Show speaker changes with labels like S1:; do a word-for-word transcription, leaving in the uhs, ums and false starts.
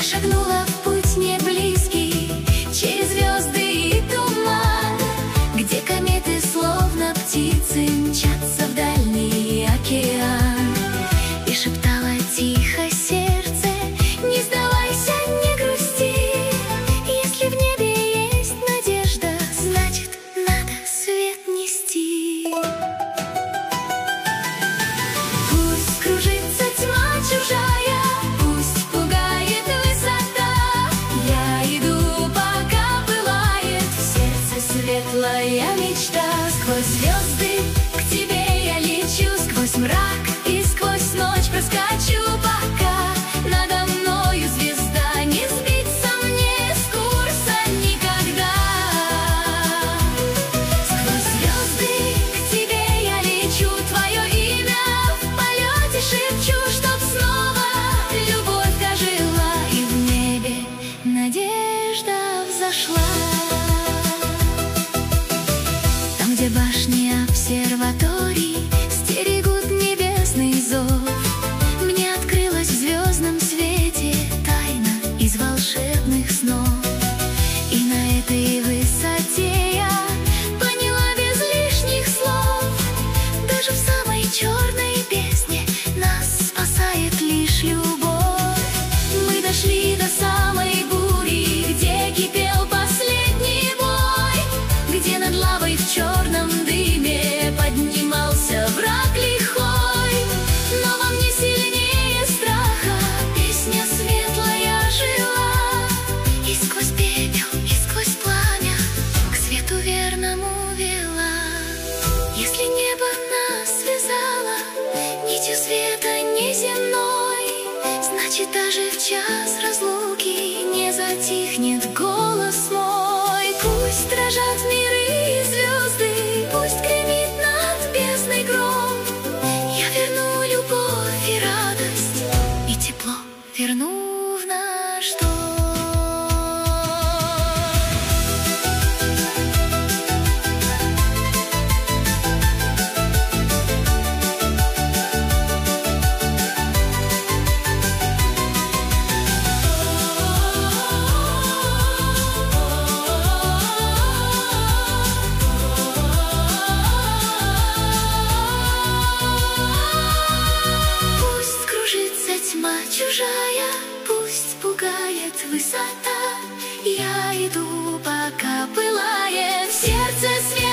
S1: шагнула в путь не близкий, через звезды и туман, где кометы, словно птицы, мчатся в дальний океан. И шептала тихо сердце: не сдавайся, не грусти, если в небе есть надежда, значит, надо свет нести. Пусть кружится тьма чужая, пусть пугает высота, я иду, пока пылает в сердце светлая мечта. Сквозь звезды к тебе я лечу, сквозь мрак и сквозь ночь проскочу, пока надо мною звезда не сбиться мне с курса никогда. Сквозь звезды к тебе я лечу, твое имя в полете шепчу, чтоб снова любовь ожила и в небе надежда взошла. Там, где башни обсерваторий стерегут небесный зов, мне открылась в звездном свете тайна из волшебных снов. И на этой высоте я поняла без лишних слов: даже в самой черной бездне нас спасает лишь любовь. Мы дошли до самой бури, где кипел последний бой, где над лавой в черном дыме поднимался враг лихой. Но во мне сильнее страха песня светлая жила, и сквозь пепел, и сквозь пламя к свету верному вела. Если небо нас связало нитью света неземной, значит, даже в час разлуки не затихнет голос мой. Пусть дрожат миры и звезды, пусть гремит над бездной гром, я верну любовь и радость, и тепло верну в наш дом. Пусть кружится тьма чужая, пусть пугает высота, я иду, пока пылает в сердце свет.